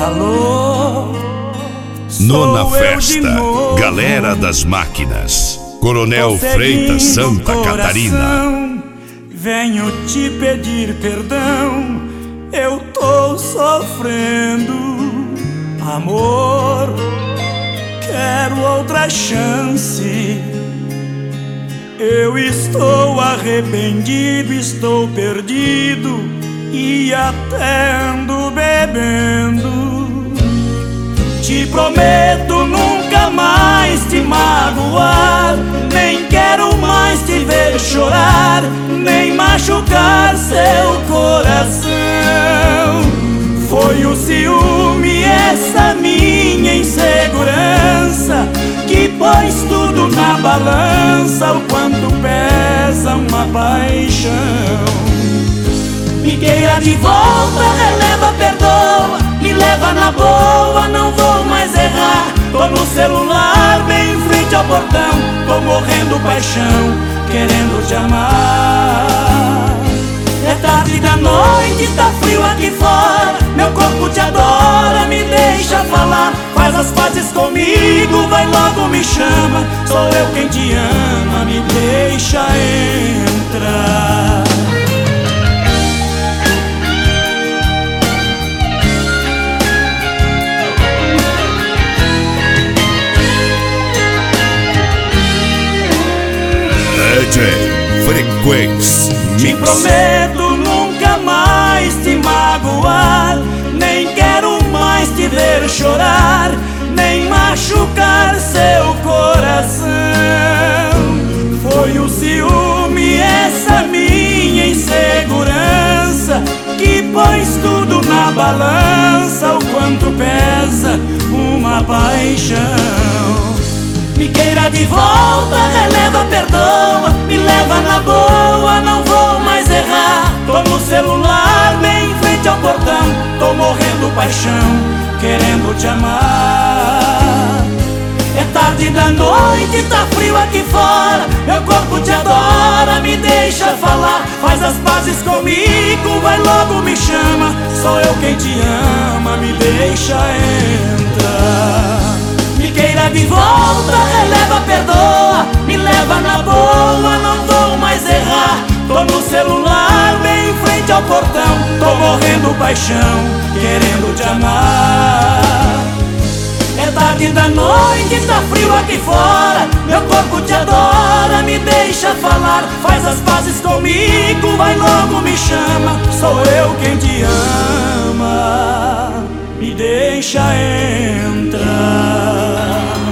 Alô, Nona Festa, Galera das Máquinas, Coronel Freitas, Santa Catarina. Venho te pedir perdão, eu tô sofrendo, amor, quero outra chance. Eu estou arrependido, estou perdido e até ando bebendo. Te prometo nunca mais te magoar, nem quero mais te ver chorar, nem machucar seu coração. Foi o ciúme, essa minha insegurança, que pôs tudo na balança, o quanto pesa uma paixão. Me queira de volta, releva, perdoa, me leva na boa, não vou mais errar. Tô no celular, bem em frente ao portão, tô morrendo paixão, querendo te amar. É tarde da noite, tá frio aqui fora, meu corpo te adora, me deixa falar. Faz as pazes comigo, vai logo me chama, sou eu quem te ama, me deixa entrar. Frequência Te prometo nunca mais te magoar, nem quero mais te ver chorar, nem machucar seu coração. Foi o ciúme, essa minha insegurança, que pôs tudo na balança, o quanto pesa uma paixão. Me queira de volta, releva, perdoa, me leva na boa, não vou mais errar. Tô no celular, bem em frente ao portão, tô morrendo paixão, querendo te amar. É tarde da noite, tá frio aqui fora, meu corpo te adora, me deixa falar. Faz as pazes comigo, vai logo me chama, sou eu quem te ama, me deixa entrar. Me queira de volta, releva, perdoa, me leva na boa, não vou mais errar. Tô no celular, bem em frente ao portão, tô morrendo paixão, querendo te amar. É tarde da noite, tá frio aqui fora, meu corpo te adora, me deixa falar. Faz as pazes comigo, vai logo me chama, sou eu quem te ama, me deixa entrar.